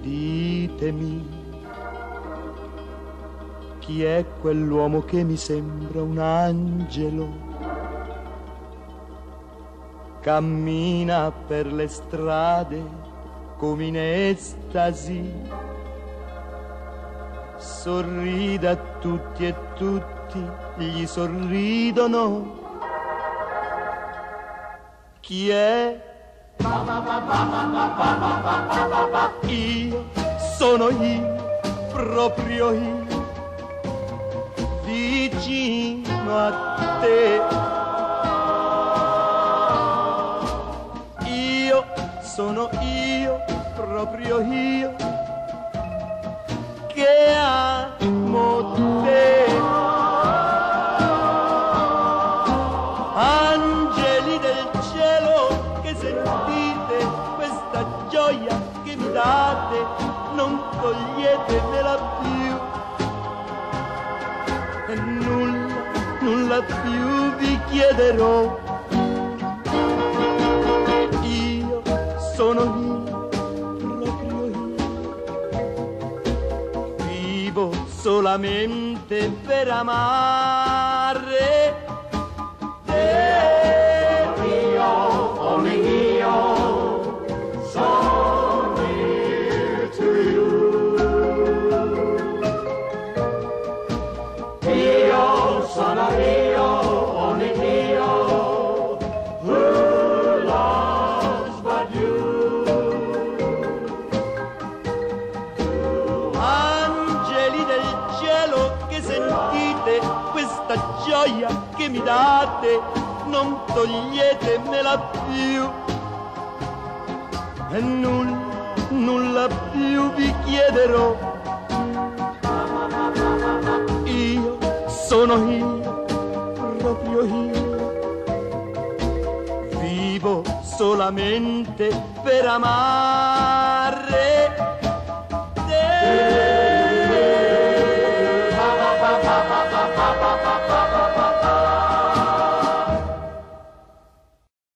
Ditemi, chi è quell'uomo che mi sembra un angelo? Cammina per le strade come in estasi, sorride a tutti e tutti gli sorridono. Chi è? Io sono io, proprio io, vicino a te. Io sono io, proprio io, che amo te. Angeli del cielo, che sentite questa gioia che mi date, non toglietemela più. E nulla, nulla più vi chiederò. Io sono io, proprio io, vivo solamente per amare te. Only io, so near to you. Io sono io, only io, who loves but you. Angeli del cielo, che sentite questa gioia che mi date, non toglietemela più. E nulla, nulla più vi chiederò. Io sono io, proprio io, vivo solamente per amare